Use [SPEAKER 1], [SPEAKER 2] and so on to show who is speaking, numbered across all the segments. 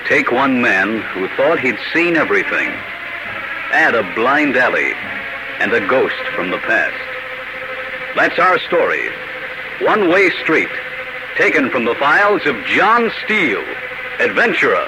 [SPEAKER 1] Take one man who thought he'd seen everything. Add a blind alley and a ghost from the past. That's our story. One-Way Street, taken from the files of John Steele, adventurer.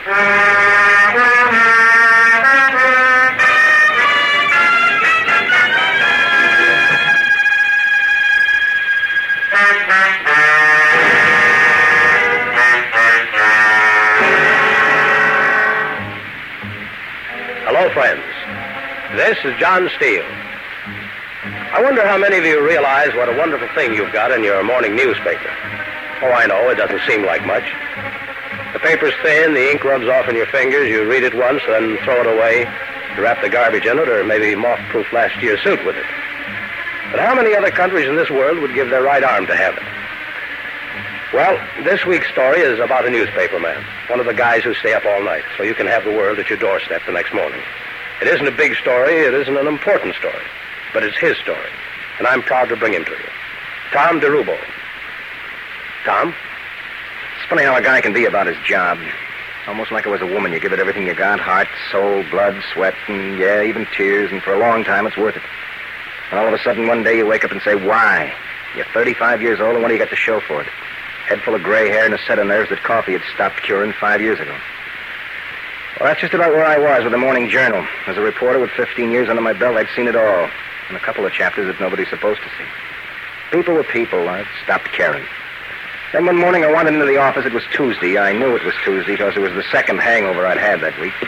[SPEAKER 2] Hello, friends. This is John Steele. I wonder how many of you realize what a wonderful thing you've got in your morning newspaper. Oh, I know, it doesn't seem like much. The paper's thin, the ink rubs off in your fingers, you read it once, then throw it away, you wrap the garbage in it, or maybe moth-proof last year's suit with it. But how many other countries in this world would give their right arm to have it? Well, this week's story is about a newspaper man, one of the guys who stay up all night, so you can have the world at your doorstep the next morning. It isn't a big story, it isn't an important story, but it's his story, and I'm proud to bring him to you. Tom DeRubo. Tom?
[SPEAKER 3] It's funny how a guy can be about his job. Almost like it was a woman. You give it everything you got, heart, soul, blood, sweat, and, yeah, even tears, and for a long time it's worth it. And all of a sudden, one day you wake up and say, why? You're 35 years old, and what do you got to show for it? Head full of gray hair and a set of nerves that coffee had stopped curing 5 years ago. Well, that's just about where I was with the Morning Journal. As a reporter with 15 years under my belt, I'd seen it all. And a couple of chapters that nobody's supposed to see. People were people. I'd stopped caring. Then one morning I wandered into the office. It was Tuesday. I knew it was Tuesday because it was the second hangover I'd had that week.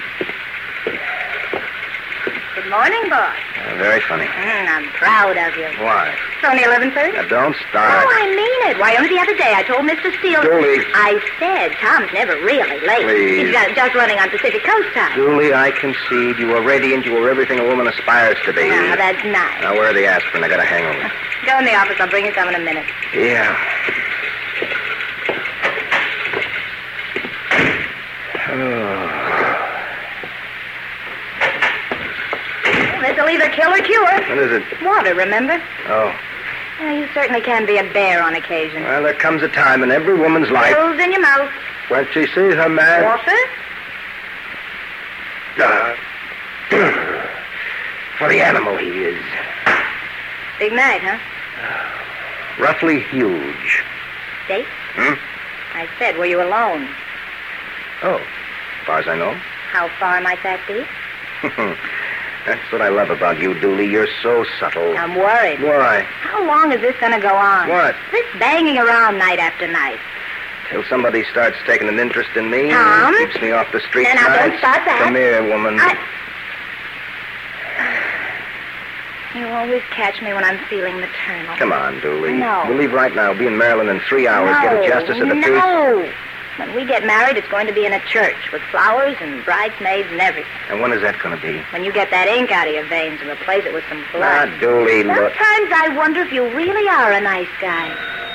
[SPEAKER 4] Good morning, boss.
[SPEAKER 3] Very funny.
[SPEAKER 4] I'm proud of you.
[SPEAKER 3] Why?
[SPEAKER 4] It's only 11:30.
[SPEAKER 3] Now, don't start.
[SPEAKER 4] Oh, I mean it. Why, only the other day I told Mr. Steele...
[SPEAKER 3] Julie.
[SPEAKER 4] I said Tom's never really late.
[SPEAKER 3] Please.
[SPEAKER 4] He's just running on Pacific Coast time.
[SPEAKER 3] Julie, I concede. You were radiant. You were everything a woman aspires to be.
[SPEAKER 4] Now, that's nice.
[SPEAKER 3] Now, where are the aspirin? I got a hangover.
[SPEAKER 4] Go in the office. I'll bring you some in a minute.
[SPEAKER 3] Yeah. Oh.
[SPEAKER 4] This'll either kill or cure.
[SPEAKER 3] What is it?
[SPEAKER 4] Water, remember?
[SPEAKER 3] Oh.
[SPEAKER 4] Well, you certainly can be a bear on occasion.
[SPEAKER 3] Well, there comes a time in every woman's life
[SPEAKER 4] Pills in your mouth.
[SPEAKER 3] when she sees her man...
[SPEAKER 4] Water?
[SPEAKER 3] For the animal he is.
[SPEAKER 4] Big night, huh?
[SPEAKER 3] Roughly huge.
[SPEAKER 4] Date?
[SPEAKER 3] Hmm?
[SPEAKER 4] I said, were you alone?
[SPEAKER 3] Oh, as far as I know.
[SPEAKER 4] How far might that be?
[SPEAKER 3] That's what I love about you, Dooley. You're so subtle.
[SPEAKER 4] I'm worried.
[SPEAKER 3] Why?
[SPEAKER 4] How long is this going to go on?
[SPEAKER 3] What?
[SPEAKER 4] This banging around night after night.
[SPEAKER 3] Till somebody starts taking an interest in me
[SPEAKER 4] Tom?
[SPEAKER 3] and keeps me off the street
[SPEAKER 4] Now,
[SPEAKER 3] tonight.
[SPEAKER 4] don't start that.
[SPEAKER 3] Come here, woman.
[SPEAKER 4] You always catch me when I'm feeling maternal.
[SPEAKER 3] Come on, Dooley.
[SPEAKER 4] No.
[SPEAKER 3] We'll leave right now. Be in Maryland in 3 hours.
[SPEAKER 4] No,
[SPEAKER 3] Get a justice of the peace.
[SPEAKER 4] No. When we get married, it's going to be in a church with flowers and bridesmaids and everything.
[SPEAKER 3] And when is that going to be?
[SPEAKER 4] When you get that ink out of your veins and replace it with some blood.
[SPEAKER 3] Now, Dooley, look.
[SPEAKER 4] Sometimes I wonder if you really are a nice guy.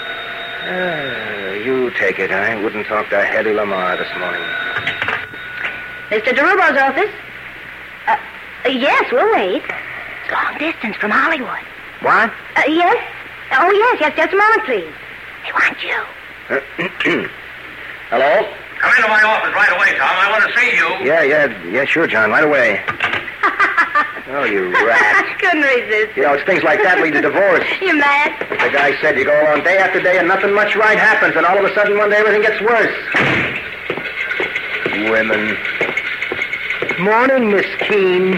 [SPEAKER 3] You take it. I wouldn't talk to Hedy Lamarr this morning.
[SPEAKER 4] Mr. DeRubo's office? Yes, we'll wait. It's long distance from Hollywood.
[SPEAKER 3] What?
[SPEAKER 4] Yes? Oh, yes, just a moment, please. They want you.
[SPEAKER 3] Hello?
[SPEAKER 2] Come into my office right away, Tom. I want to see you.
[SPEAKER 3] Yeah, sure, John. Right away. Oh, you rat.
[SPEAKER 4] Couldn't resist.
[SPEAKER 3] You know, it's things like that lead to divorce.
[SPEAKER 4] You mad?
[SPEAKER 3] The guy said you go along day after day and nothing much right happens, and all of a sudden one day everything gets worse. Women. Morning, Miss Keene.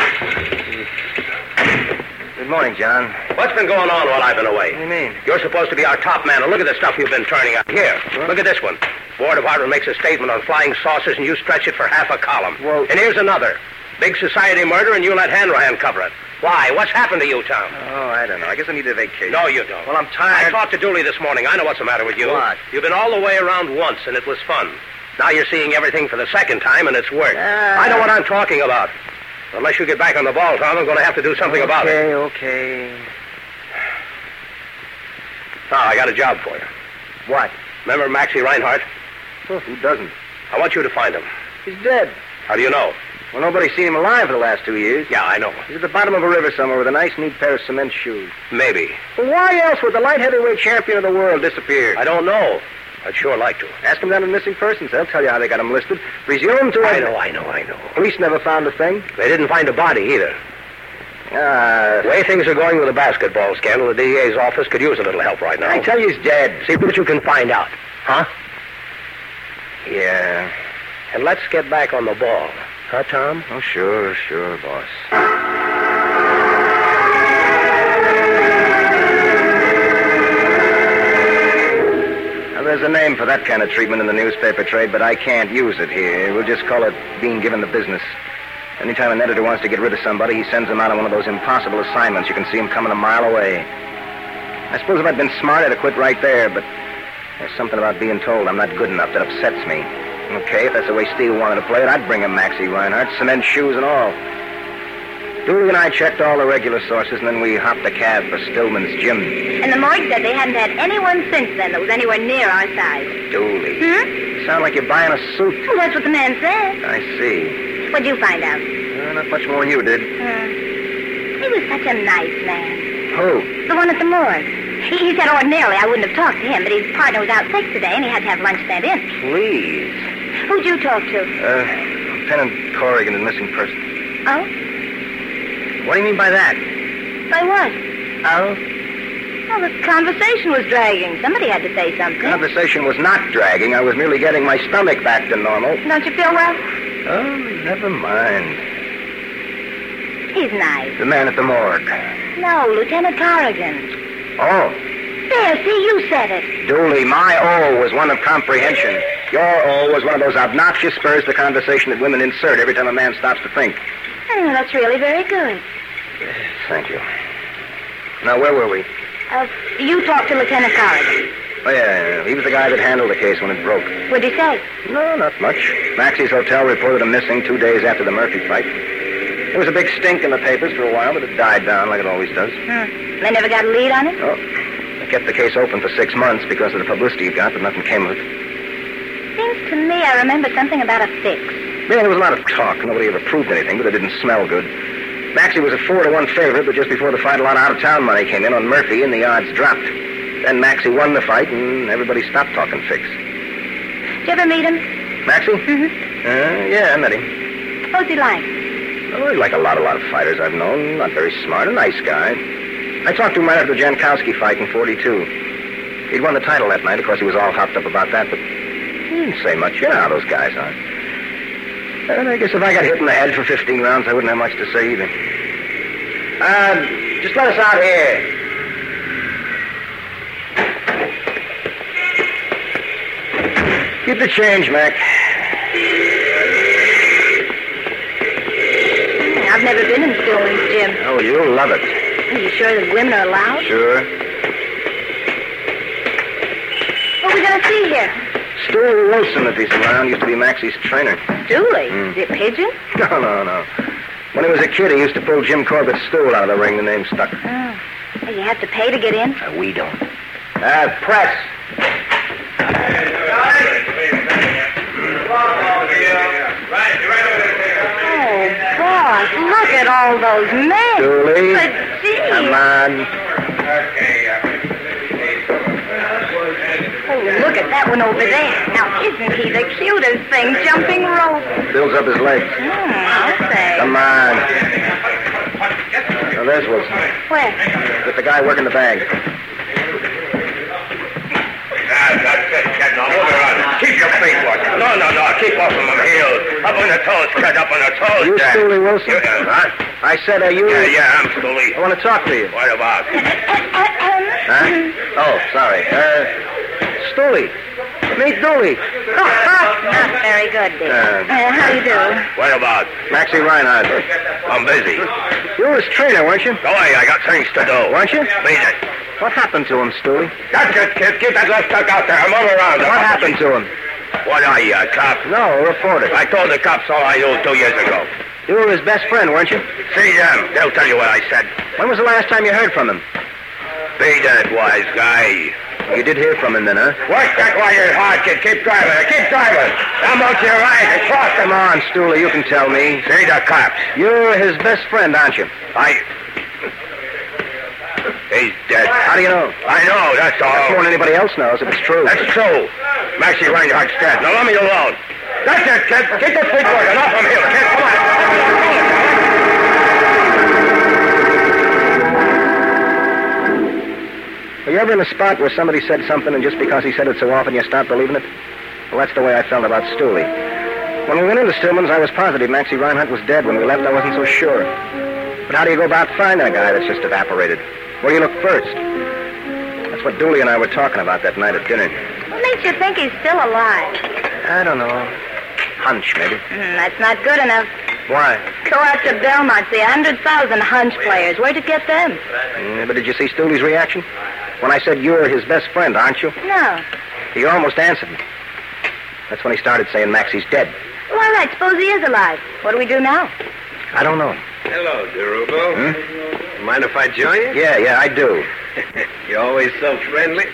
[SPEAKER 3] Good morning, John.
[SPEAKER 2] What's been going on while I've been away?
[SPEAKER 3] What do you mean?
[SPEAKER 2] You're supposed to be our top man, and look at the stuff you've been turning out. Here, look at this one. War Department makes a statement on flying saucers, and you stretch it for half a column.
[SPEAKER 3] Well-
[SPEAKER 2] And here's another. Big society murder, and you let Hanrahan cover it. Why? What's happened to you, Tom?
[SPEAKER 3] Oh, I don't know. I guess I need a vacation.
[SPEAKER 2] No, you don't.
[SPEAKER 3] Well, I'm tired.
[SPEAKER 2] I talked to Dooley this morning. I know what's the matter with you.
[SPEAKER 3] What?
[SPEAKER 2] You've been all the way around once, and it was fun. Now you're seeing everything for the second time, and it's worse. I know what I'm talking about. Unless you get back on the ball, Tom, I'm going to have to do something about it.
[SPEAKER 3] Okay.
[SPEAKER 2] Oh, I got a job for you.
[SPEAKER 3] What?
[SPEAKER 2] Remember Maxie Reinhardt?
[SPEAKER 3] Well, who doesn't?
[SPEAKER 2] I want you to find him.
[SPEAKER 3] He's dead.
[SPEAKER 2] How do you know?
[SPEAKER 3] Well, nobody's seen him alive for the last 2 years.
[SPEAKER 2] Yeah, I know.
[SPEAKER 3] He's at the bottom of a river somewhere with a nice, neat pair of cement shoes.
[SPEAKER 2] Maybe.
[SPEAKER 3] Well, why else would the light heavyweight champion of the world disappear?
[SPEAKER 2] I don't know. I'd sure like to.
[SPEAKER 3] Ask them down at Missing Persons. They'll tell you how they got him listed. Presume to...
[SPEAKER 2] I know.
[SPEAKER 3] Police never found a thing.
[SPEAKER 2] They didn't find a body either. The way things are going with the basketball scandal, the DA's office could use a little help right now.
[SPEAKER 3] I tell you he's dead.
[SPEAKER 2] See what you can find out. Huh?
[SPEAKER 3] Yeah.
[SPEAKER 2] And let's get back on the ball. Huh, Tom?
[SPEAKER 3] Oh, sure, boss. Now, there's a name for that kind of treatment in the newspaper trade, but I can't use it here. We'll just call it being given the business. Anytime an editor wants to get rid of somebody, he sends them out on one of those impossible assignments. You can see him coming a mile away. I suppose if I'd been smart, I'd have quit right there, but there's something about being told I'm not good enough that upsets me. Okay, if that's the way Steele wanted to play it, I'd bring him Maxie Reinhardt, cement shoes and all. Dooley and I checked all the regular sources, and then we hopped a cab for Stillman's gym.
[SPEAKER 4] And the morgue said they hadn't had anyone since then that was anywhere near our size.
[SPEAKER 3] Dooley. You sound like you're buying a suit.
[SPEAKER 4] Well, that's what the man said.
[SPEAKER 3] I see.
[SPEAKER 4] What'd you find out?
[SPEAKER 3] Not much more than you did.
[SPEAKER 4] He was such a nice man.
[SPEAKER 3] Who?
[SPEAKER 4] The one at the morgue. He said ordinarily I wouldn't have talked to him, but his partner was out sick today, and he had to have lunch sent in.
[SPEAKER 3] Please.
[SPEAKER 4] Who'd you talk to?
[SPEAKER 3] Lieutenant Corrigan and Missing Person.
[SPEAKER 4] Oh?
[SPEAKER 3] What do you mean by that?
[SPEAKER 4] By what?
[SPEAKER 3] Oh?
[SPEAKER 4] Well, the conversation was dragging. Somebody had to say something.
[SPEAKER 3] Conversation was not dragging. I was merely getting my stomach back to normal.
[SPEAKER 4] Don't you feel well?
[SPEAKER 3] Oh, never mind.
[SPEAKER 4] He's nice.
[SPEAKER 3] The man at the morgue.
[SPEAKER 4] No, Lieutenant Corrigan.
[SPEAKER 3] Oh.
[SPEAKER 4] There, see, you said it.
[SPEAKER 3] Dooley, my O was one of comprehension. Your O was one of those obnoxious spurs to conversation that women insert every time a man stops to think.
[SPEAKER 4] Oh, that's really very good.
[SPEAKER 3] Thank you. Now, where were we?
[SPEAKER 4] You talked to Lieutenant Corrigan.
[SPEAKER 3] Oh, yeah. He was the guy that handled the case when it broke.
[SPEAKER 4] What'd he say?
[SPEAKER 3] No, not much. Maxie's hotel reported him missing 2 days after the Murphy fight. There was a big stink in the papers for a while, but it died down like it always does.
[SPEAKER 4] They never got a lead on him?
[SPEAKER 3] Oh. They kept the case open for 6 months because of the publicity it got, but nothing came of it.
[SPEAKER 4] Seems to me I remember something about a fix.
[SPEAKER 3] Yeah, there was a lot of talk. Nobody ever proved anything, but it didn't smell good. Maxie was a 4-1 favorite, but just before the fight, a lot of out-of-town money came in on Murphy, and the odds dropped. Then Maxie won the fight, and everybody stopped talking fix.
[SPEAKER 4] Did you ever meet him?
[SPEAKER 3] Maxie?
[SPEAKER 4] Mm-hmm.
[SPEAKER 3] Yeah, I met him.
[SPEAKER 4] What's he like?
[SPEAKER 3] Oh, he's like a lot of fighters I've known. Not very smart, a nice guy. I talked to him right after the Jankowski fight in 42. He'd won the title that night. Of course, he was all hopped up about that, but he didn't say much. You know how those guys are. And I guess if I got hit in the head for 15 rounds, I wouldn't have much to say either. Just let us out here. Keep the change, Mac.
[SPEAKER 4] I've never been in Stillman's gym.
[SPEAKER 3] Oh, you'll love it.
[SPEAKER 4] Are you sure that women are allowed?
[SPEAKER 3] Sure.
[SPEAKER 4] What are we going to see here?
[SPEAKER 3] Dooley Wilson, if he's around, used to be Maxie's trainer.
[SPEAKER 4] Dooley? Is he a pigeon?
[SPEAKER 3] No. When he was a kid, he used to pull Jim Corbett's stool out of the ring. The name stuck.
[SPEAKER 4] Oh. You have to pay to get in?
[SPEAKER 3] We don't. Press.
[SPEAKER 4] Oh, boss, look at all those men.
[SPEAKER 3] Dooley.
[SPEAKER 4] But, gee.
[SPEAKER 3] Come on.
[SPEAKER 4] Oh, look at that one over there. Now, isn't he the cutest thing? Jumping rope.
[SPEAKER 3] Builds up his legs.
[SPEAKER 4] I'll say.
[SPEAKER 3] Come on. Now, there's Wilson.
[SPEAKER 4] Where?
[SPEAKER 3] With the guy working the bag.
[SPEAKER 2] That's it, kid. Now move around. Keep your feet watching. No. Keep off from them heels. Up on the toes, kid. Up on the toes.
[SPEAKER 3] You
[SPEAKER 2] Dad.
[SPEAKER 3] Dooley Wilson?
[SPEAKER 2] Huh?
[SPEAKER 3] I said, are you...
[SPEAKER 2] Yeah, I'm Dooley.
[SPEAKER 3] I want to talk to you.
[SPEAKER 2] What about?
[SPEAKER 3] Huh? Oh, sorry. Dooley. Meet Dooley.
[SPEAKER 4] Not very good, dear. How do you do?
[SPEAKER 2] What about?
[SPEAKER 3] Maxie Reinhardt.
[SPEAKER 2] I'm busy.
[SPEAKER 3] You were his trainer, weren't you?
[SPEAKER 2] Go away. I got things to do.
[SPEAKER 3] Weren't you?
[SPEAKER 2] Beat it.
[SPEAKER 3] What happened to him, Dooley?
[SPEAKER 2] That's it, kid. Keep that left tuck out there. I'm all around.
[SPEAKER 3] What happened to him?
[SPEAKER 2] What are you, a cop?
[SPEAKER 3] No, a reporter.
[SPEAKER 2] I told the cops all I knew 2 years ago.
[SPEAKER 3] You were his best friend, weren't you?
[SPEAKER 2] See them. They'll tell you what I said.
[SPEAKER 3] When was the last time you heard from him?
[SPEAKER 2] Beat it, wise guy.
[SPEAKER 3] You did hear from him then, huh?
[SPEAKER 2] Work that while you're hard, kid. Keep driving. Keep driving. I'm out to your right and cross them.
[SPEAKER 3] Come on, Dooley, you can tell me.
[SPEAKER 2] See the cops.
[SPEAKER 3] You're his best friend, aren't you?
[SPEAKER 2] He's dead.
[SPEAKER 3] How do you know?
[SPEAKER 2] I know, that's all.
[SPEAKER 3] That's more than anybody else knows, if it's true.
[SPEAKER 2] That's true. Maxie Reinhardt's dead. Now let me alone. That's it, kid. Get that thing working. Off from here, kid. Come on.
[SPEAKER 3] Were you ever in a spot where somebody said something and just because he said it so often you stopped believing it? Well, that's the way I felt about Stooley. When we went into Stillman's, I was positive Maxie Reinhardt was dead. When we left, I wasn't so sure. But how do you go about finding a guy that's just evaporated? Where do you look first? That's what Dooley and I were talking about that night at dinner.
[SPEAKER 4] What makes you think he's still alive?
[SPEAKER 3] I don't know. Hunch, maybe.
[SPEAKER 4] That's not good enough.
[SPEAKER 3] Why?
[SPEAKER 4] Go out to Belmont, see 100,000 hunch players. Where'd you get them?
[SPEAKER 3] But did you see Stooley's reaction? When I said you're his best friend, aren't you?
[SPEAKER 4] No.
[SPEAKER 3] He almost answered me. That's when he started saying Maxie's dead.
[SPEAKER 4] Well, all right, suppose he is alive. What do we do now?
[SPEAKER 3] I don't know.
[SPEAKER 2] Hello, DeRubo. Mind if I join you?
[SPEAKER 3] Yeah, I do.
[SPEAKER 2] You're always so friendly.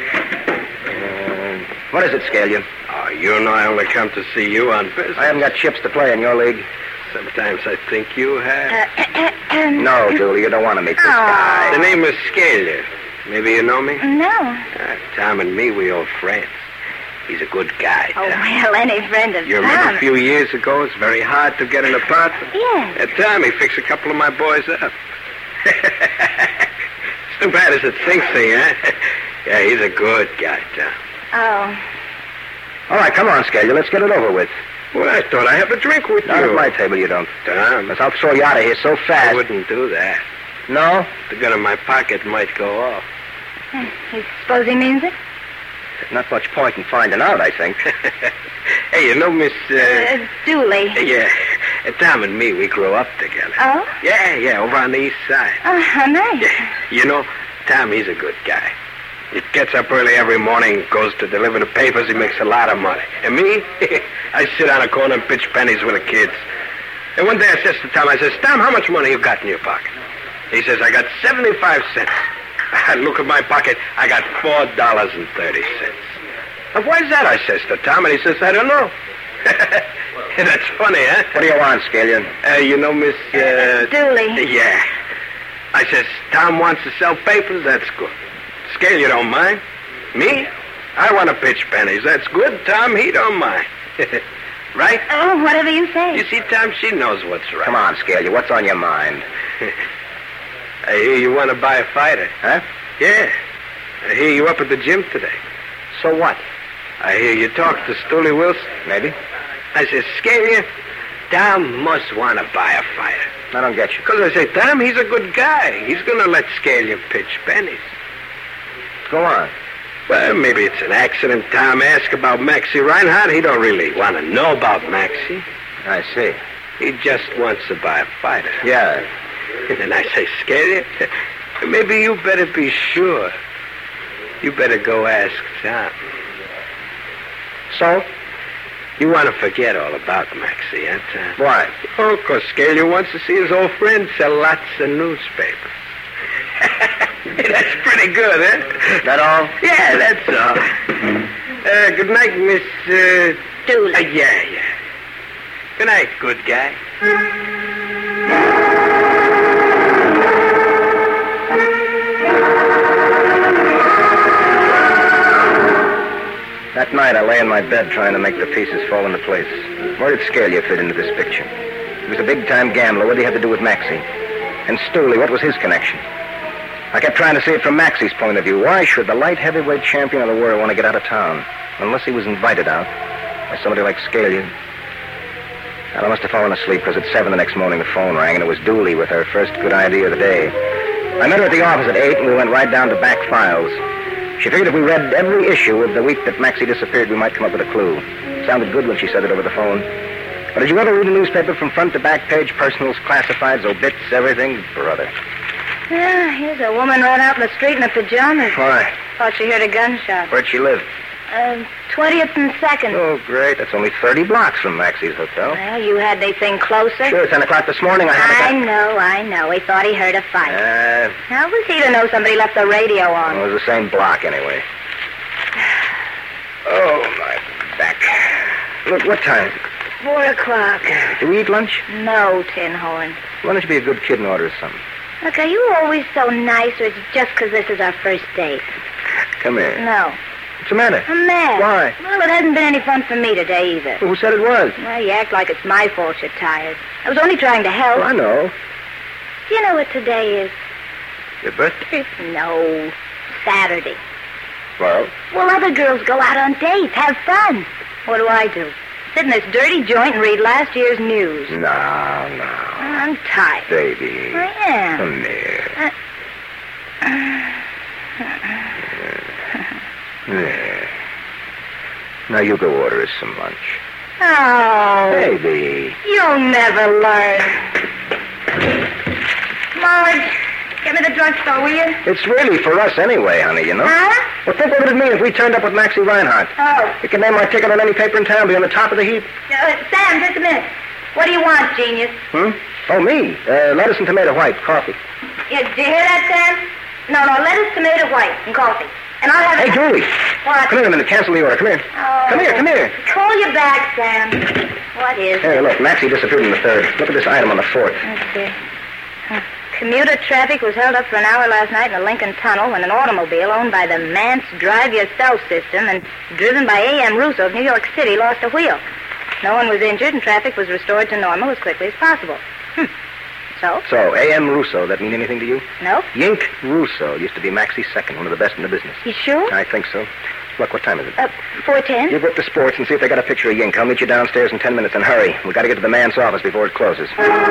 [SPEAKER 3] What is it, Scalion?
[SPEAKER 2] Oh, you know I only come to see you on business.
[SPEAKER 3] I haven't got chips to play in your league.
[SPEAKER 2] Sometimes I think you have.
[SPEAKER 3] No, Dooley, you don't want to meet this guy.
[SPEAKER 2] The name is Scalia. Maybe you know me?
[SPEAKER 4] No.
[SPEAKER 2] Tom and me, we old friends. He's a good guy, Tom.
[SPEAKER 4] Oh, well, any friend of
[SPEAKER 2] You remember
[SPEAKER 4] Tom.
[SPEAKER 2] a few years ago, it's very hard to get an apartment?
[SPEAKER 4] Yes.
[SPEAKER 2] At Tom, he fixed a couple of my boys up. It's too bad as it sinks here, huh? Yeah, he's a good guy, Tom.
[SPEAKER 4] Oh.
[SPEAKER 3] All right, come on, Scalia. Let's get it over with.
[SPEAKER 2] Well, I thought I'd have a drink with
[SPEAKER 3] Not
[SPEAKER 2] you.
[SPEAKER 3] at my table, you don't.
[SPEAKER 2] Tom,
[SPEAKER 3] Because I'll throw you out of here so fast.
[SPEAKER 2] I wouldn't do that.
[SPEAKER 3] No?
[SPEAKER 2] The gun in my pocket might go off.
[SPEAKER 4] You suppose he means it?
[SPEAKER 3] Not much point in finding out, I think.
[SPEAKER 2] Hey, you know, Miss...
[SPEAKER 4] Dooley.
[SPEAKER 2] Yeah, Tom and me, we grew up together.
[SPEAKER 4] Oh?
[SPEAKER 2] Yeah, over on the east side.
[SPEAKER 4] Oh, how nice.
[SPEAKER 2] Yeah, you know, Tom, he's a good guy. He gets up early every morning, goes to deliver the papers, he makes a lot of money. And me, I sit on a corner and pitch pennies with the kids. And one day I says to Tom, I says, Tom, how much money you got in your pocket? He says, I got 75 cents. I look at my pocket, I got $4.30. Why's that, I says to Tom, and he says, I don't know. That's funny, huh?
[SPEAKER 3] What do you want, Scalion?
[SPEAKER 2] You know, Miss...
[SPEAKER 4] Dooley.
[SPEAKER 2] Yeah. I says, Tom wants to sell papers, that's good. Scale, you don't mind? Me? I want to pitch pennies, that's good. Tom, he don't mind. Right?
[SPEAKER 4] Oh, whatever you say.
[SPEAKER 2] You see, Tom, she knows what's right.
[SPEAKER 3] Come on, Scalia. What's on your mind?
[SPEAKER 2] I hear you want to buy a fighter.
[SPEAKER 3] Huh?
[SPEAKER 2] Yeah. I hear you up at the gym today.
[SPEAKER 3] So what?
[SPEAKER 2] I hear you talk to Stooley Wilson.
[SPEAKER 3] Maybe.
[SPEAKER 2] I says, Scalia, Tom must want to buy a fighter.
[SPEAKER 3] I don't get you.
[SPEAKER 2] Because I say, Tom, he's a good guy. He's going to let Scalia pitch pennies.
[SPEAKER 3] Go on.
[SPEAKER 2] Well, maybe it's an accident. Tom asked about Maxie Reinhardt. He don't really want to know about Maxie.
[SPEAKER 3] I see.
[SPEAKER 2] He just wants to buy a fighter.
[SPEAKER 3] Yeah.
[SPEAKER 2] And then I say, Scalia, maybe you better be sure. You better go ask Tom.
[SPEAKER 3] So?
[SPEAKER 2] You want to forget all about Maxie, huh, Tom?
[SPEAKER 3] Why?
[SPEAKER 2] Oh, because Scalia wants to see his old friend sell lots of newspapers. That's pretty good, huh?
[SPEAKER 3] That all?
[SPEAKER 2] Yeah, that's all. Good night, Miss...
[SPEAKER 4] Dooley.
[SPEAKER 2] Yeah. Good night, good guy.
[SPEAKER 3] That night, I lay in my bed trying to make the pieces fall into place. Where did Scalia fit into this picture? He was a big-time gambler. What did he have to do with Maxie? And Stooley, what was his connection? I kept trying to see it from Maxie's point of view. Why should the light heavyweight champion of the world want to get out of town? Unless he was invited out by somebody like Scalia. Well, I must have fallen asleep because at 7 the next morning the phone rang, and it was Dooley with her first good idea of the day. I met her at the office at 8, and we went right down to back files. She figured if we read every issue of the week that Maxie disappeared, we might come up with a clue. Sounded good when she said it over the phone. But did you ever read a newspaper from front to back page, personals, classifieds, obits, everything? Brother.
[SPEAKER 4] Yeah, here's a woman right out in the street in her pajamas.
[SPEAKER 3] Why?
[SPEAKER 4] Thought she heard a gunshot.
[SPEAKER 3] Where'd she live?
[SPEAKER 4] 20th and 2nd.
[SPEAKER 3] Oh, great. That's only 30 blocks from Maxie's hotel.
[SPEAKER 4] Well, you had anything closer?
[SPEAKER 3] Sure, 10 o'clock this morning.
[SPEAKER 4] I know. He thought he heard a fight. How was he to know somebody left the radio on?
[SPEAKER 3] It was the same block, anyway. Oh, my back. Look, what time?
[SPEAKER 4] 4 o'clock.
[SPEAKER 3] Do we eat lunch?
[SPEAKER 4] No, Tin Horn.
[SPEAKER 3] Why don't you be a good kid and order something?
[SPEAKER 4] Look, are you always so nice, or is it just because this is our first date?
[SPEAKER 3] Come here.
[SPEAKER 4] No.
[SPEAKER 3] What's the matter?
[SPEAKER 4] I'm mad.
[SPEAKER 3] Why?
[SPEAKER 4] Well, it hasn't been any fun for me today either.
[SPEAKER 3] Who said it was?
[SPEAKER 4] Well, you act like it's my fault you're tired. I was only trying to help.
[SPEAKER 3] Oh, I know.
[SPEAKER 4] Do you know what today is?
[SPEAKER 3] Your birthday?
[SPEAKER 4] No. Saturday.
[SPEAKER 3] Well?
[SPEAKER 4] Well, other girls go out on dates, have fun. What do? Sit in this dirty joint and read last year's news.
[SPEAKER 3] No.
[SPEAKER 4] I'm tired.
[SPEAKER 3] Baby.
[SPEAKER 4] I am.
[SPEAKER 3] Come here. There. Now you go order us some lunch.
[SPEAKER 4] Oh.
[SPEAKER 3] Baby.
[SPEAKER 4] You'll never learn. Marge, get me the drugstore, will you?
[SPEAKER 3] It's really for us anyway, honey, you know?
[SPEAKER 4] Huh?
[SPEAKER 3] Well, think what it'd mean if we turned up with Maxie Reinhardt.
[SPEAKER 4] Oh.
[SPEAKER 3] We could name our ticket on any paper in town, be on the top of the heap.
[SPEAKER 4] Sam, just a minute. What do you want, genius?
[SPEAKER 3] Oh, me? Lettuce and tomato white, coffee.
[SPEAKER 4] Yeah, did you hear that, Sam? No, lettuce, tomato, white, and coffee. And I'll have
[SPEAKER 3] Hey,
[SPEAKER 4] it...
[SPEAKER 3] Julie.
[SPEAKER 4] What?
[SPEAKER 3] Come here a minute. Cancel the order. Come here.
[SPEAKER 4] Oh.
[SPEAKER 3] Come here.
[SPEAKER 4] Call you back, Sam. What is
[SPEAKER 3] Here,
[SPEAKER 4] it?
[SPEAKER 3] look. Maxie disappeared in the third. Look at this item on the fourth.
[SPEAKER 4] Let's see. Commuter traffic was held up for an hour last night in the Lincoln Tunnel when an automobile owned by the Mance Drive Yourself system and driven by A.M. Russo of New York City lost a wheel. No one was injured and traffic was restored to normal as quickly as possible. So,
[SPEAKER 3] A.M. Russo, that mean anything to you?
[SPEAKER 4] No?
[SPEAKER 3] Yink Russo used to be Maxie's second, one of the best in the business.
[SPEAKER 4] You sure?
[SPEAKER 3] I think so. Look, what time is it?
[SPEAKER 4] 4:10.
[SPEAKER 3] You book the sports and see if they got a picture of Yink. I'll meet you downstairs in 10 minutes and hurry. We got to get to the man's office before it closes.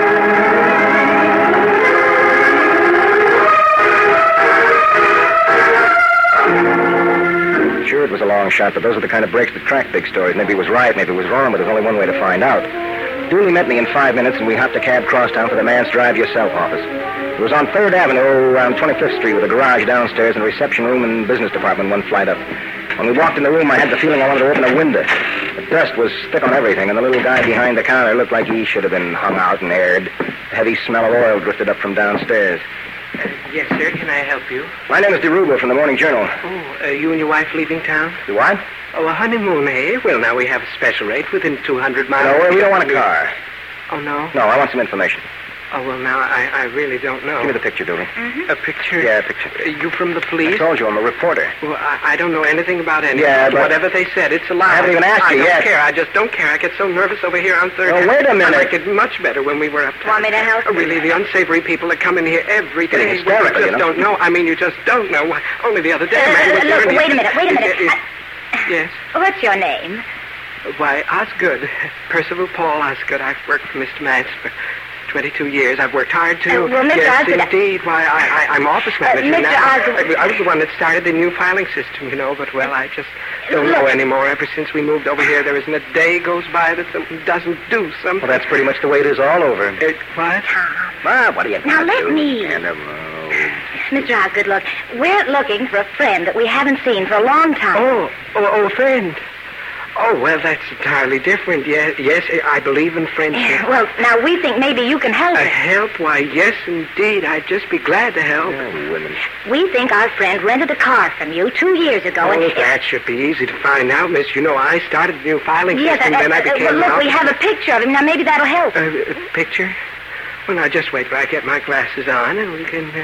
[SPEAKER 3] Sure, it was a long shot, but those are the kind of breaks that crack big stories. Maybe it was right, maybe it was wrong, but there's only one way to find out. Dooley met me in 5 minutes, and we hopped a cab crosstown for the Mance Drive Yourself office. It was on 3rd Avenue, around 25th Street, with a garage downstairs and a reception room and business department one flight up. When we walked in the room, I had the feeling I wanted to open a window. The dust was thick on everything, and the little guy behind the counter looked like he should have been hung out and aired. A heavy smell of oil drifted up from downstairs.
[SPEAKER 5] Yes, sir. Can I help you?
[SPEAKER 3] My name is DeRubo from the Morning Journal.
[SPEAKER 5] Oh, you and your wife leaving town?
[SPEAKER 3] You what?
[SPEAKER 5] Oh, a honeymoon, eh? Well, now we have a special rate within 200 miles.
[SPEAKER 3] No, we don't want a car.
[SPEAKER 5] Oh, no?
[SPEAKER 3] No, I want some information.
[SPEAKER 5] Oh, well, now, I really don't know.
[SPEAKER 3] Give me the picture, Dooley.
[SPEAKER 5] A picture?
[SPEAKER 3] Yeah, a picture.
[SPEAKER 5] You from the police?
[SPEAKER 3] I told you, I'm a reporter.
[SPEAKER 5] Well, I don't know anything about anything.
[SPEAKER 3] Yeah, but...
[SPEAKER 5] Whatever they said, it's a lie.
[SPEAKER 3] I haven't even asked you
[SPEAKER 5] yet. I don't
[SPEAKER 3] yet.
[SPEAKER 5] care. I just don't care. I get so nervous over here on 3rd.
[SPEAKER 3] Oh, wait a minute.
[SPEAKER 5] I like it much better when we were uptown.
[SPEAKER 4] Want me to help you?
[SPEAKER 5] Really, the unsavory people that come in here every day.
[SPEAKER 3] Getting hysterical,
[SPEAKER 5] you
[SPEAKER 3] you
[SPEAKER 5] just
[SPEAKER 3] know.
[SPEAKER 5] don't know. I mean, you just don't know. Why, only the other day, a man was
[SPEAKER 4] look,
[SPEAKER 5] there and
[SPEAKER 4] wait a minute.
[SPEAKER 5] Yes?
[SPEAKER 4] What's your name?
[SPEAKER 5] Why, Osgood. Percival Paul Osgood. I've worked for Mr. Mance for 22 years. I've worked hard, too.
[SPEAKER 4] Well, Mr.
[SPEAKER 5] Yes,
[SPEAKER 4] Osgood...
[SPEAKER 5] indeed. Why, I'm office manager
[SPEAKER 4] Mr.
[SPEAKER 5] now.
[SPEAKER 4] Osgood...
[SPEAKER 5] I was the one that started the new filing system, you know, but, well, I just don't know anymore. Ever since we moved over here, there isn't a day goes by that something doesn't do something.
[SPEAKER 3] Well, that's pretty much the way it is all over.
[SPEAKER 5] What?
[SPEAKER 3] What do you
[SPEAKER 4] Now, let
[SPEAKER 3] do?
[SPEAKER 4] me.
[SPEAKER 3] Animal.
[SPEAKER 4] Mr. Osgood, look, we're looking for a friend that we haven't seen for a long time.
[SPEAKER 5] Oh, a friend. Oh, well, that's entirely different. Yes, I believe in friendship.
[SPEAKER 4] Well, now, we think maybe you can help us.
[SPEAKER 5] Help? Why, yes, indeed. I'd just be glad to help.
[SPEAKER 3] Oh, women.
[SPEAKER 4] We think our friend rented a car from you 2 years ago.
[SPEAKER 5] Oh,
[SPEAKER 4] and
[SPEAKER 5] that should be easy to find out, miss. You know, I started the new filing
[SPEAKER 4] yes,
[SPEAKER 5] system, then I became...
[SPEAKER 4] look, we have a picture of him. Now, maybe that'll help.
[SPEAKER 5] Picture? Well, now, just wait till I get my glasses on, and we can...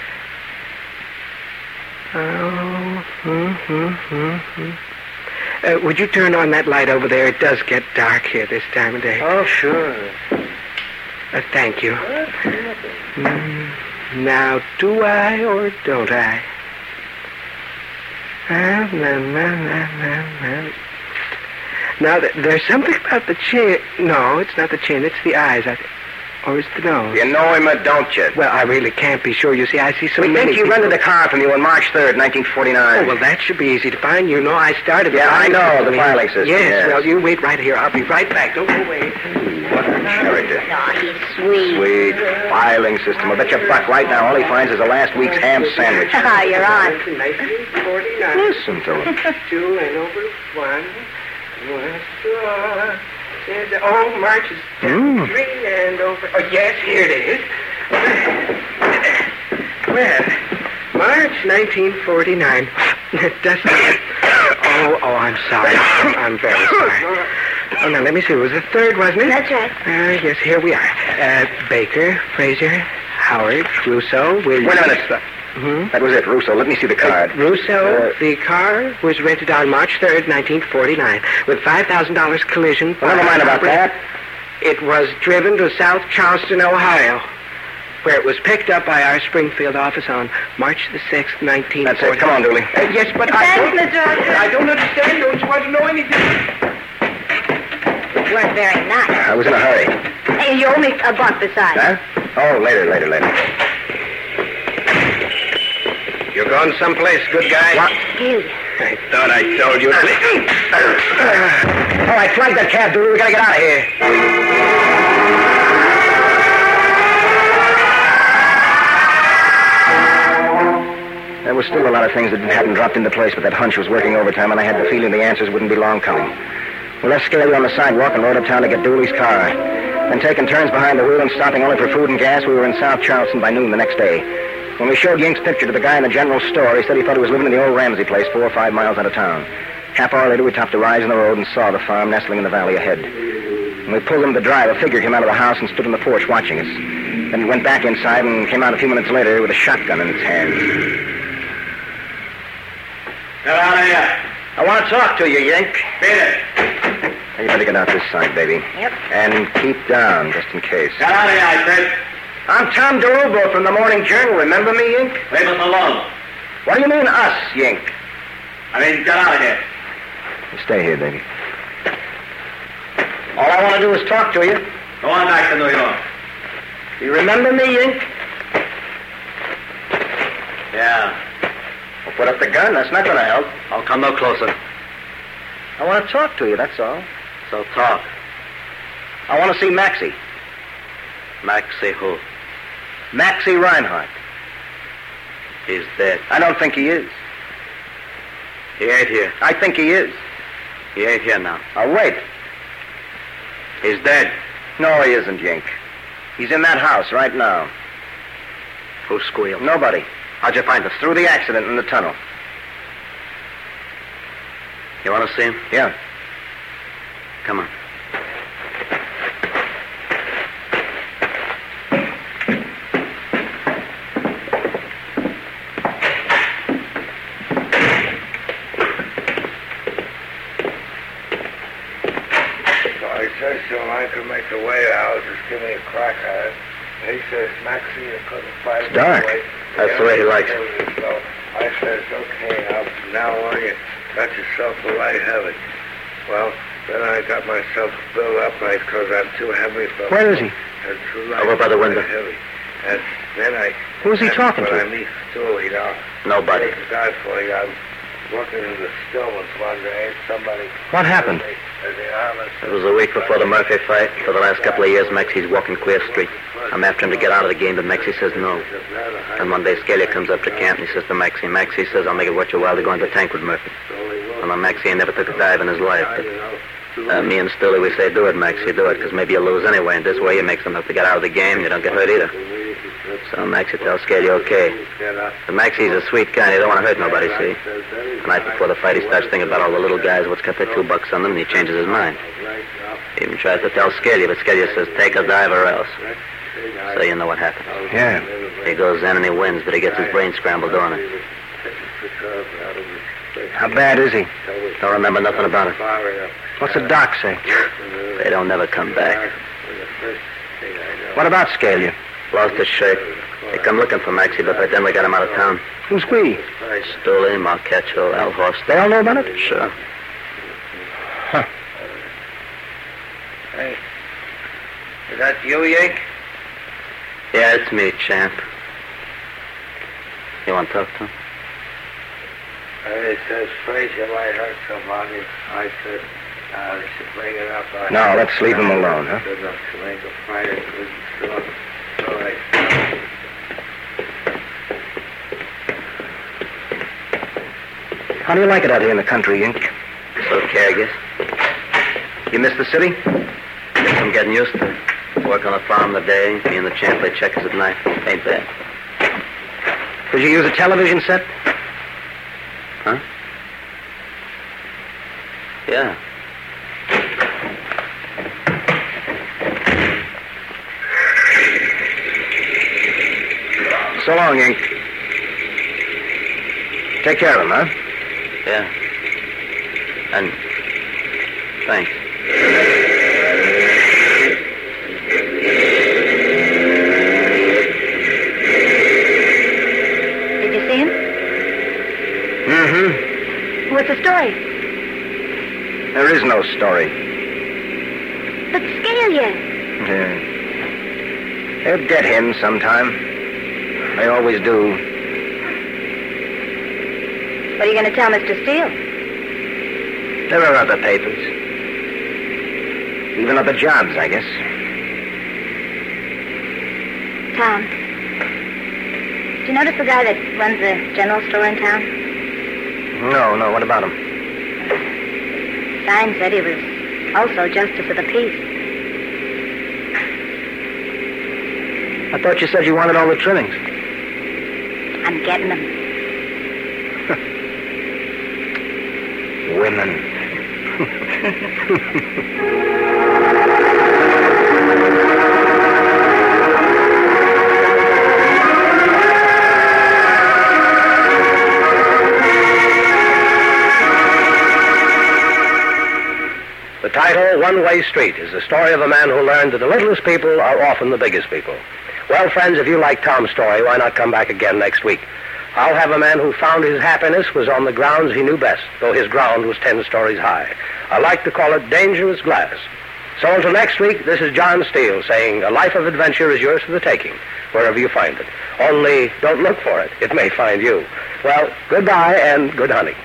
[SPEAKER 5] Would you turn on that light over there? It does get dark here this time of day.
[SPEAKER 3] Oh, sure.
[SPEAKER 5] Thank you. Now, do I or don't I? Now, there's something about the chin. No, it's not the chin. It's the eyes. Or is it the nose?
[SPEAKER 3] You know him or don't you?
[SPEAKER 5] Well, I really can't be sure. You see, I see so
[SPEAKER 3] We
[SPEAKER 5] many
[SPEAKER 3] think he
[SPEAKER 5] people.
[SPEAKER 3] rented a car from you on March 3rd, 1949.
[SPEAKER 5] Oh, well, that should be easy to find. You know, I started the
[SPEAKER 3] Yeah, I
[SPEAKER 5] filing
[SPEAKER 3] know,
[SPEAKER 5] system.
[SPEAKER 3] the filing system, yes.
[SPEAKER 5] Well, you wait right here. I'll be right back. Don't go away.
[SPEAKER 3] What a character.
[SPEAKER 4] Oh, he's sweet.
[SPEAKER 3] Sweet filing system. I'll bet you $1 right now all he finds is a last week's ham sandwich.
[SPEAKER 4] Ah, you're on.
[SPEAKER 5] 1949.
[SPEAKER 3] Listen to him.
[SPEAKER 5] 2 and over 1. Oh, March is 3 and over. Oh, yes, here it is. Well, March 1949. Dusty. Oh, I'm sorry. I'm very sorry. Oh, now, let me see. It was the 3rd, wasn't it?
[SPEAKER 4] That's right.
[SPEAKER 5] Yes, here we are. Baker, Fraser, Howard, Russo, Williams.
[SPEAKER 3] Wait a minute. That was it, Russo. Let me see the card.
[SPEAKER 5] Russo, the car was rented on March 3rd, 1949, with $5,000 collision.
[SPEAKER 3] Well, never mind about that.
[SPEAKER 5] It was driven to South Charleston, Ohio, where it was picked up by our Springfield office on March the 6th, 1949.
[SPEAKER 3] That's it. Come on, Dooley.
[SPEAKER 5] Yes, but
[SPEAKER 4] Thanks, Mr. Rogers.
[SPEAKER 5] I don't understand. Don't you want to know anything?
[SPEAKER 4] You weren't very nice.
[SPEAKER 3] I was in a hurry.
[SPEAKER 4] Hey, you owe me $1 besides.
[SPEAKER 3] Huh? Oh, later.
[SPEAKER 2] You're going someplace, good guy?
[SPEAKER 3] What?
[SPEAKER 4] You.
[SPEAKER 2] I thought I told you.
[SPEAKER 3] All right, flag that cab, Dooley. We gotta get out of here. There was still a lot of things that hadn't dropped into place, but that hunch was working overtime, and I had the feeling the answers wouldn't be long coming. We left Scaly on the sidewalk and rode uptown to get Dooley's car. Then taking turns behind the wheel and stopping only for food and gas, we were in South Charleston by noon the next day. When we showed Yink's picture to the guy in the general store, he said he thought he was living in the old Ramsey place 4 or 5 miles out of town. Half hour later, we topped a rise in the road and saw the farm nestling in the valley ahead. When we pulled him to drive, a figure came out of the house and stood on the porch watching us. Then he went back inside and came out a few minutes later with a shotgun in his hand.
[SPEAKER 2] Get out of here.
[SPEAKER 3] I want to talk to you, Yink.
[SPEAKER 2] Beat it.
[SPEAKER 3] You better get out this side, baby.
[SPEAKER 4] Yep.
[SPEAKER 3] And keep down, just in case.
[SPEAKER 2] Get out of here, I said.
[SPEAKER 3] I'm Tom DeRubo from the Morning Journal. Remember me, Yink?
[SPEAKER 2] Leave us alone.
[SPEAKER 3] What do you mean, us, Yink?
[SPEAKER 2] I mean, get out of here.
[SPEAKER 3] You stay here, baby. All I want to do is talk to you.
[SPEAKER 2] Go on back to New York.
[SPEAKER 3] You remember me, Yink?
[SPEAKER 2] Yeah.
[SPEAKER 3] Well, put up the gun. That's not going to help.
[SPEAKER 2] I'll come no closer.
[SPEAKER 3] I want to talk to you, that's all.
[SPEAKER 2] So talk.
[SPEAKER 3] I want to see Maxie.
[SPEAKER 2] Maxie who?
[SPEAKER 3] Maxie Reinhardt.
[SPEAKER 2] He's dead.
[SPEAKER 3] I don't think he is.
[SPEAKER 2] He ain't here.
[SPEAKER 3] I think he is.
[SPEAKER 2] He ain't here now.
[SPEAKER 3] Now, wait.
[SPEAKER 2] He's dead.
[SPEAKER 3] No, he isn't, Yink. He's in that house right now.
[SPEAKER 2] Who squealed?
[SPEAKER 3] Nobody.
[SPEAKER 2] How'd you find us?
[SPEAKER 3] Through the accident in the tunnel.
[SPEAKER 2] You want to see him?
[SPEAKER 3] Yeah.
[SPEAKER 2] Come on.
[SPEAKER 6] I says to him I could make the way out, just give me a crack at it. And he says, Maxie, you couldn't fight
[SPEAKER 3] It's dark.
[SPEAKER 2] That's the way he likes it.
[SPEAKER 6] So I says, okay, now from now on you got yourself a light heavy. Well, then I got myself built up right because I'm too heavy for...
[SPEAKER 3] Where is he?
[SPEAKER 6] And too light
[SPEAKER 2] Over by the
[SPEAKER 6] for
[SPEAKER 2] window.
[SPEAKER 6] Heavy. And then I...
[SPEAKER 3] Who's he talking to?
[SPEAKER 6] I meet Stewie now.
[SPEAKER 2] Nobody.
[SPEAKER 6] The guy for you. I'm working in the Stillman's one day. Ain't somebody...
[SPEAKER 3] What happened?
[SPEAKER 2] It was a week before the Murphy fight. For the last couple of years, Maxie's walking Queer Street. I'm after him to get out of the game, but Maxie says no. And one day, Scalia comes up to camp, and he says to Maxie, Maxie says, I'll make it worth your while to go into the tank with Murphy. And then Maxie ain't never took a dive in his life. But me and Stilly, we say, do it, Maxie, do it, because maybe you'll lose anyway, and this way you make enough to get out of the game, and you don't get hurt either. So Maxie tells Scalia, okay. But Maxie's a sweet guy, he don't want to hurt nobody, see? The night before the fight, he starts thinking about all the little guys, what's got their $2 on them, and he changes his mind. He even tries to tell Scalia, but Scalia says, take a dive or else. So you know what happens.
[SPEAKER 3] Yeah.
[SPEAKER 2] He goes in and he wins, but he gets his brain scrambled doing it.
[SPEAKER 3] How bad is he?
[SPEAKER 2] Don't remember nothing about it.
[SPEAKER 3] What's the doc say?
[SPEAKER 2] They don't never come back.
[SPEAKER 3] What about Scalia?
[SPEAKER 2] Lost his shirt. They come looking for Maxie, but by then we got him out of town.
[SPEAKER 3] Who's we?
[SPEAKER 2] Stooley, Marquetcho, Al Horst.
[SPEAKER 3] They all know about it?
[SPEAKER 2] Sure.
[SPEAKER 3] Huh.
[SPEAKER 6] Hey, is that you, Yank?
[SPEAKER 2] Yeah, it's me, champ. You want to talk to him?
[SPEAKER 6] It says Frazier might hurt somebody. I said, they should bring it up.
[SPEAKER 3] No, let's leave him alone, huh?
[SPEAKER 6] Good enough to make a fight. It was all right.
[SPEAKER 3] How do you like it out here in the country, Yink?
[SPEAKER 2] It's okay, I guess.
[SPEAKER 3] You miss the city?
[SPEAKER 2] Guess I'm getting used to it. Work on the farm in the day, me and the champ play checkers at night. Ain't bad.
[SPEAKER 3] Did you use a television set?
[SPEAKER 2] Huh? Yeah.
[SPEAKER 3] long, Ink. Take care of him, huh?
[SPEAKER 2] Yeah. And thanks.
[SPEAKER 4] Did you see him?
[SPEAKER 3] Mm-hmm.
[SPEAKER 4] What's the story?
[SPEAKER 3] There is no story.
[SPEAKER 4] But Scalia.
[SPEAKER 3] Yeah. They'll get him sometime. They always do.
[SPEAKER 4] What are you going to tell Mr. Steele?
[SPEAKER 3] There are other papers. Even other jobs, I guess.
[SPEAKER 4] Tom, do you notice the guy that runs the general store in town?
[SPEAKER 3] No, what about him?
[SPEAKER 4] Sign said he was also Justice of the Peace.
[SPEAKER 3] I thought you said you wanted all the trimmings.
[SPEAKER 4] I'm getting them.
[SPEAKER 3] Women.
[SPEAKER 2] The title, One-Way Street, is the story of a man who learned that the littlest people are often the biggest people. Well, friends, if you like Tom's story, why not come back again next week? I'll have a man who found his happiness was on the grounds he knew best, though his ground was 10 stories high. I like to call it dangerous glass. So until next week, this is John Steele saying a life of adventure is yours for the taking, wherever you find it. Only don't look for it. It may find you. Well, goodbye and good hunting.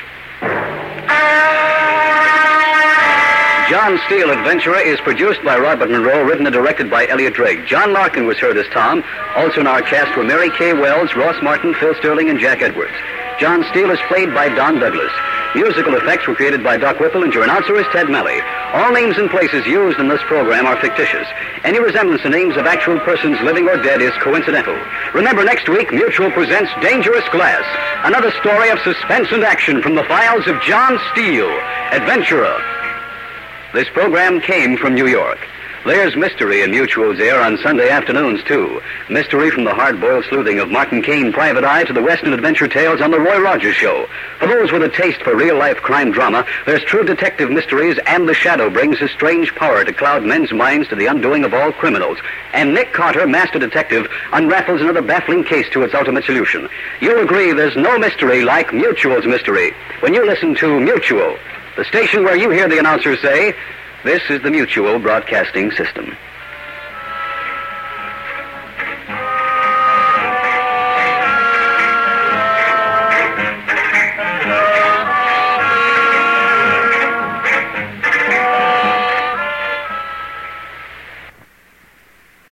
[SPEAKER 1] John Steele, Adventurer, is produced by Robert Monroe, written and directed by Elliot Drake. John Larkin was heard as Tom. Also in our cast were Mary Kay Wells, Ross Martin, Phil Sterling, and Jack Edwards. John Steele is played by Don Douglas. Musical effects were created by Doc Whipple, and your announcer is Ted Malley. All names and places used in this program are fictitious. Any resemblance to names of actual persons living or dead is coincidental. Remember, next week, Mutual presents Dangerous Glass, another story of suspense and action from the files of John Steele, Adventurer. This program came from New York. There's mystery in Mutual's air on Sunday afternoons, too. Mystery from the hard-boiled sleuthing of Martin Caine, Private Eye, to the Western adventure tales on The Roy Rogers Show. For those with a taste for real-life crime drama, there's true detective mysteries, and The Shadow brings his strange power to cloud men's minds to the undoing of all criminals. And Nick Carter, master detective, unraffles another baffling case to its ultimate solution. You'll agree there's no mystery like Mutual's mystery when you listen to Mutual, the station where you hear the announcers say, "This is the Mutual Broadcasting System."